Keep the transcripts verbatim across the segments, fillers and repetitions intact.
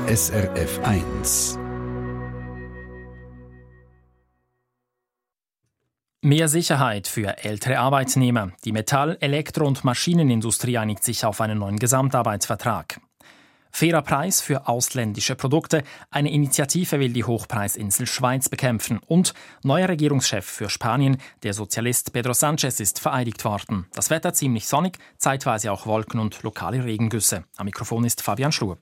S R F eins. Mehr Sicherheit für ältere Arbeitnehmer. Die Metall-, Elektro- und Maschinenindustrie einigt sich auf einen neuen Gesamtarbeitsvertrag. Fairer Preis für ausländische Produkte. Eine Initiative will die Hochpreisinsel Schweiz bekämpfen. Und neuer Regierungschef für Spanien, der Sozialist Pedro Sánchez, ist vereidigt worden. Das Wetter ziemlich sonnig, zeitweise auch Wolken und lokale Regengüsse. Am Mikrofon ist Fabian Schlupp.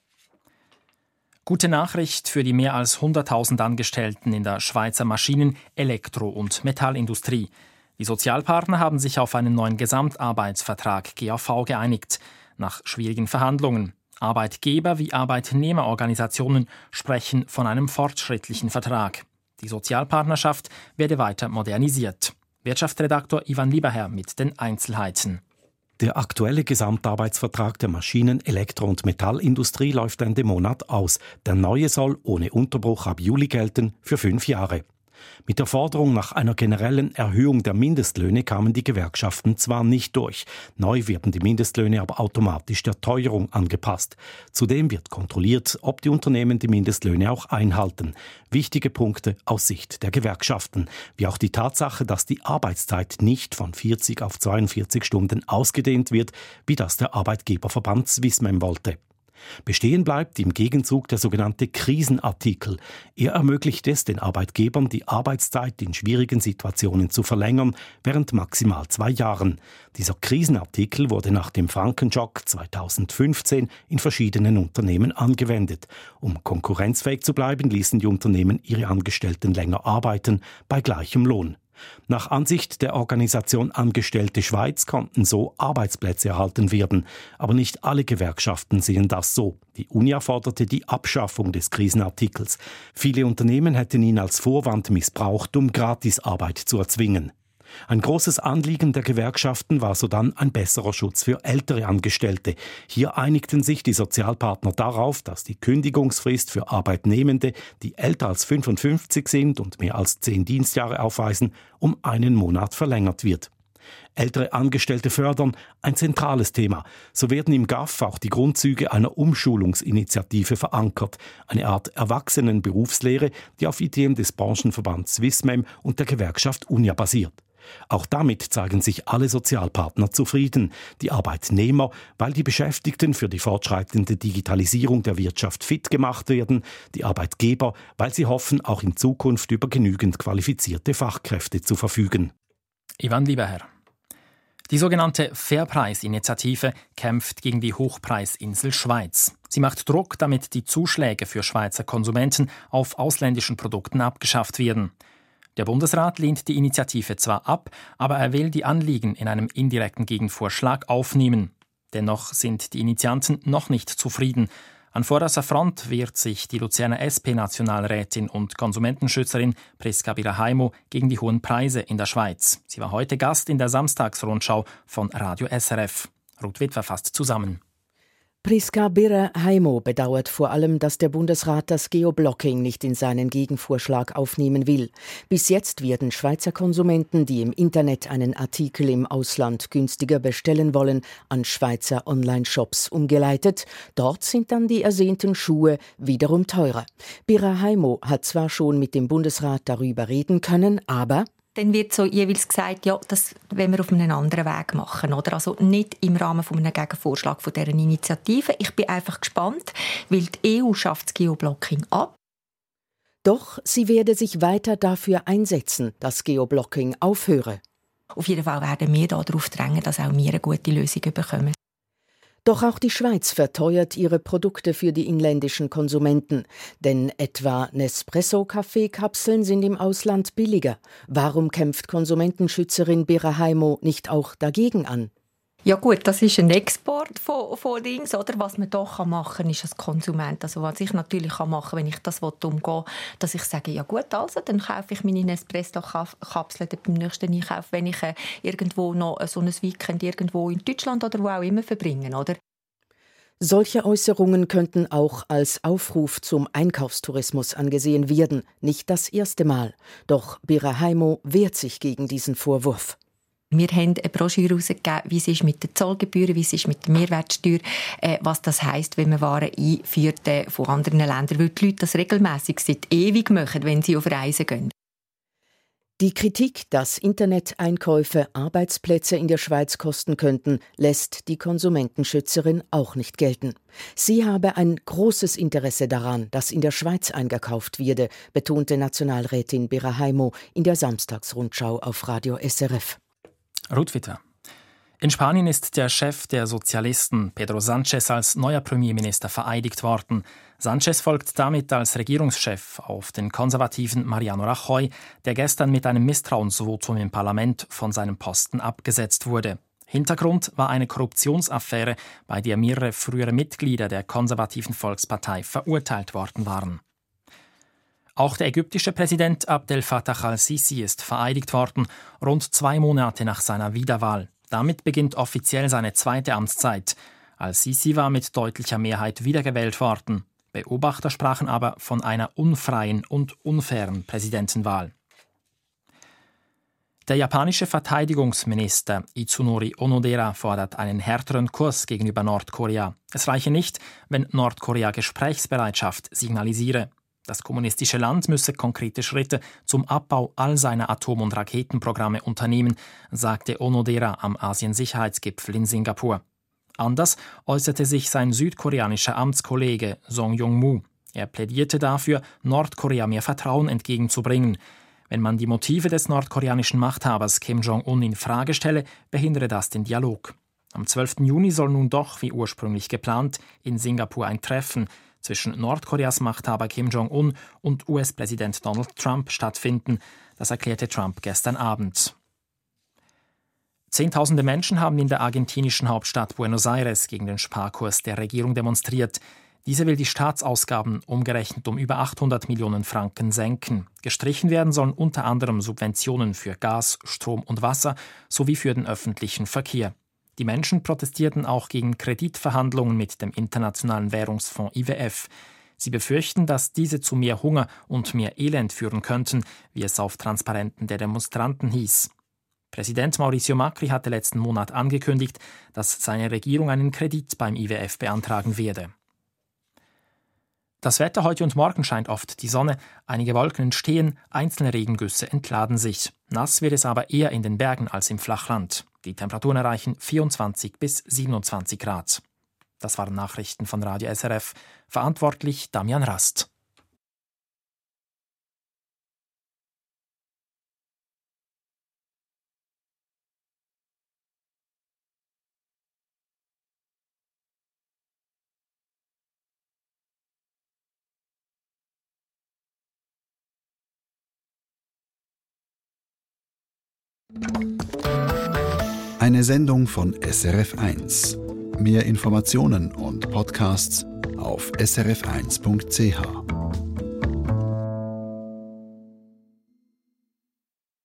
Gute Nachricht für die mehr als hunderttausend Angestellten in der Schweizer Maschinen-, Elektro- und Metallindustrie. Die Sozialpartner haben sich auf einen neuen Gesamtarbeitsvertrag G A V geeinigt. Nach schwierigen Verhandlungen. Arbeitgeber- wie Arbeitnehmerorganisationen sprechen von einem fortschrittlichen Vertrag. Die Sozialpartnerschaft werde weiter modernisiert. Wirtschaftsredaktor Ivan Lieberherr mit den Einzelheiten. Der aktuelle Gesamtarbeitsvertrag der Maschinen-, Elektro- und Metallindustrie läuft Ende Monat aus. Der neue soll ohne Unterbruch ab Juli gelten für fünf Jahre. Mit der Forderung nach einer generellen Erhöhung der Mindestlöhne kamen die Gewerkschaften zwar nicht durch. Neu werden die Mindestlöhne aber automatisch der Teuerung angepasst. Zudem wird kontrolliert, ob die Unternehmen die Mindestlöhne auch einhalten. Wichtige Punkte aus Sicht der Gewerkschaften, wie auch die Tatsache, dass die Arbeitszeit nicht von vierzig auf zweiundvierzig Stunden ausgedehnt wird, wie das der Arbeitgeberverband Swissmem wollte. Bestehen bleibt im Gegenzug der sogenannte Krisenartikel. Er ermöglicht es den Arbeitgebern, die Arbeitszeit in schwierigen Situationen zu verlängern, während maximal zwei Jahren. Dieser Krisenartikel wurde nach dem Frankenschock zweitausendfünfzehn in verschiedenen Unternehmen angewendet. Um konkurrenzfähig zu bleiben, ließen die Unternehmen ihre Angestellten länger arbeiten, bei gleichem Lohn. Nach Ansicht der Organisation Angestellte Schweiz konnten so Arbeitsplätze erhalten werden. Aber nicht alle Gewerkschaften sehen das so. Die Unia forderte die Abschaffung des Krisenartikels. Viele Unternehmen hätten ihn als Vorwand missbraucht, um Gratisarbeit zu erzwingen. Ein großes Anliegen der Gewerkschaften war sodann ein besserer Schutz für ältere Angestellte. Hier einigten sich die Sozialpartner darauf, dass die Kündigungsfrist für Arbeitnehmende, die älter als fünfundfünfzig sind und mehr als zehn Dienstjahre aufweisen, um einen Monat verlängert wird. Ältere Angestellte fördern, ein zentrales Thema. So werden im G A F auch die Grundzüge einer Umschulungsinitiative verankert, eine Art Erwachsenenberufslehre, die auf Ideen des Branchenverbands Swissmem und der Gewerkschaft Unia basiert. Auch damit zeigen sich alle Sozialpartner zufrieden. Die Arbeitnehmer, weil die Beschäftigten für die fortschreitende Digitalisierung der Wirtschaft fit gemacht werden. Die Arbeitgeber, weil sie hoffen, auch in Zukunft über genügend qualifizierte Fachkräfte zu verfügen. Ivan Lieberherr. Die sogenannte Fairpreis-Initiative kämpft gegen die Hochpreisinsel Schweiz. Sie macht Druck, damit die Zuschläge für Schweizer Konsumenten auf ausländischen Produkten abgeschafft werden. Der Bundesrat lehnt die Initiative zwar ab, aber er will die Anliegen in einem indirekten Gegenvorschlag aufnehmen. Dennoch sind die Initianten noch nicht zufrieden. An vorderster Front wehrt sich die Luzerner S P-Nationalrätin und Konsumentenschützerin Prisca Biraheimo gegen die hohen Preise in der Schweiz. Sie war heute Gast in der Samstagsrundschau von Radio S R F. Ruth Witwer fasst zusammen. Prisca Biraheimo bedauert vor allem, dass der Bundesrat das Geoblocking nicht in seinen Gegenvorschlag aufnehmen will. Bis jetzt werden Schweizer Konsumenten, die im Internet einen Artikel im Ausland günstiger bestellen wollen, an Schweizer Online-Shops umgeleitet. Dort sind dann die ersehnten Schuhe wiederum teurer. Biraheimo hat zwar schon mit dem Bundesrat darüber reden können, aber dann wird so jeweils gesagt, ja, das wollen wir auf einen anderen Weg machen. Oder? Also nicht im Rahmen von einem Gegenvorschlag von dieser Initiative. Ich bin einfach gespannt, weil die E U schafft das Geoblocking ab. Doch sie werde sich weiter dafür einsetzen, dass Geoblocking aufhöre. Auf jeden Fall werden wir darauf drängen, dass auch wir eine gute Lösung bekommen. Doch auch die Schweiz verteuert ihre Produkte für die inländischen Konsumenten. Denn etwa Nespresso-Kaffeekapseln sind im Ausland billiger. Warum kämpft Konsumentenschützerin Biraheimo nicht auch dagegen an? Ja gut, das ist ein Export von, von Dings, oder? Was man doch machen kann, ist als Konsument. Also was ich natürlich machen kann, wenn ich das umgehen will, dass ich sage, ja gut, also dann kaufe ich meine Nespresso-Kapseln beim nächsten Einkauf, wenn ich äh, irgendwo noch so ein Weekend irgendwo in Deutschland oder wo auch immer verbringe, oder? Solche Äußerungen könnten auch als Aufruf zum Einkaufstourismus angesehen werden. Nicht das erste Mal. Doch Biraheimo wehrt sich gegen diesen Vorwurf. Wir haben eine Broschüre herausgegeben, wie es ist mit den Zollgebühren, wie es ist mit der Mehrwertsteuer, äh, was das heisst, wenn man Waren einführt äh, von anderen Ländern, weil die Leute das regelmässig seit ewig machen, wenn sie auf Reisen gehen. Die Kritik, dass Interneteinkäufe Arbeitsplätze in der Schweiz kosten könnten, lässt die Konsumentenschützerin auch nicht gelten. Sie habe ein großes Interesse daran, dass in der Schweiz eingekauft werde, betonte Nationalrätin Bera Heimo in der Samstagsrundschau auf Radio S R F. Ruth Witter. In Spanien ist der Chef der Sozialisten, Pedro Sánchez, als neuer Premierminister vereidigt worden. Sánchez folgt damit als Regierungschef auf den konservativen Mariano Rajoy, der gestern mit einem Misstrauensvotum im Parlament von seinem Posten abgesetzt wurde. Hintergrund war eine Korruptionsaffäre, bei der mehrere frühere Mitglieder der konservativen Volkspartei verurteilt worden waren. Auch der ägyptische Präsident Abdel Fattah al-Sisi ist vereidigt worden, rund zwei Monate nach seiner Wiederwahl. Damit beginnt offiziell seine zweite Amtszeit. Al-Sisi war mit deutlicher Mehrheit wiedergewählt worden. Beobachter sprachen aber von einer unfreien und unfairen Präsidentenwahl. Der japanische Verteidigungsminister Itsunori Onodera fordert einen härteren Kurs gegenüber Nordkorea. Es reiche nicht, wenn Nordkorea Gesprächsbereitschaft signalisiere. Das kommunistische Land müsse konkrete Schritte zum Abbau all seiner Atom- und Raketenprogramme unternehmen, sagte Onodera am Asien-Sicherheitsgipfel in Singapur. Anders äußerte sich sein südkoreanischer Amtskollege Song Yong-mu. Er plädierte dafür, Nordkorea mehr Vertrauen entgegenzubringen. Wenn man die Motive des nordkoreanischen Machthabers Kim Jong-un in Frage stelle, behindere das den Dialog. Am zwölften Juni soll nun doch, wie ursprünglich geplant, in Singapur ein Treffen zwischen Nordkoreas Machthaber Kim Jong-un und U S-Präsident Donald Trump stattfinden. Das erklärte Trump gestern Abend. Zehntausende Menschen haben in der argentinischen Hauptstadt Buenos Aires gegen den Sparkurs der Regierung demonstriert. Diese will die Staatsausgaben umgerechnet um über achthundert Millionen Franken senken. Gestrichen werden sollen unter anderem Subventionen für Gas, Strom und Wasser sowie für den öffentlichen Verkehr. Die Menschen protestierten auch gegen Kreditverhandlungen mit dem Internationalen Währungsfonds I W F. Sie befürchten, dass diese zu mehr Hunger und mehr Elend führen könnten, wie es auf Transparenten der Demonstranten hieß. Präsident Mauricio Macri hatte letzten Monat angekündigt, dass seine Regierung einen Kredit beim I W F beantragen werde. Das Wetter heute und morgen scheint oft die Sonne, einige Wolken entstehen, einzelne Regengüsse entladen sich. Nass wird es aber eher in den Bergen als im Flachland. Die Temperaturen erreichen vierundzwanzig bis siebenundzwanzig Grad. Das waren Nachrichten von Radio S R F. Verantwortlich Damian Rast. Eine Sendung von S R F eins. Mehr Informationen und Podcasts auf s r f eins punkt c h.